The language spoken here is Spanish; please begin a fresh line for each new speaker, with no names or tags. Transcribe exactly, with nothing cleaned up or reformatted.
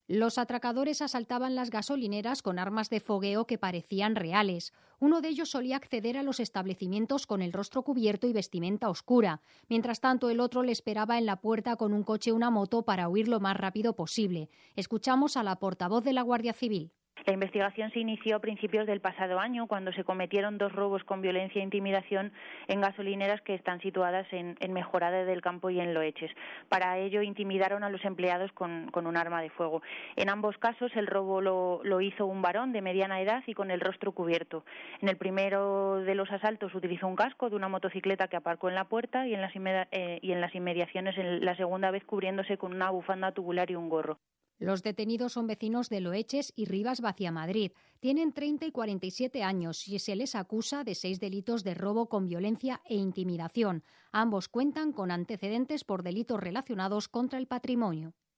Los atracadores asaltaban las gasolineras con armas de fogueo que parecían reales. Uno de ellos solía acceder a los establecimientos con el rostro cubierto y vestimenta oscura. Mientras tanto, el otro le esperaba en la puerta con un coche o una moto para huir lo más rápido posible. Escuchamos a la portavoz de la Guardia Civil.
La investigación se inició a principios del pasado año, cuando se cometieron dos robos con violencia e intimidación en gasolineras que están situadas en, en Mejorada del Campo y en Loeches. Para ello, intimidaron a los empleados con, con un arma de fuego. En ambos casos, el robo lo, lo hizo un varón de mediana edad y con el rostro cubierto. En el primero de los asaltos utilizó un casco de una motocicleta que aparcó en la puerta y en las, inmed- eh, y en las inmediaciones, en la segunda vez cubriéndose con una bufanda tubular y un gorro.
Los detenidos son vecinos de Loeches y Rivas Vaciamadrid. Tienen treinta y cuarenta y siete años y se les acusa de seis delitos de robo con violencia e intimidación. Ambos cuentan con antecedentes por delitos relacionados contra el patrimonio.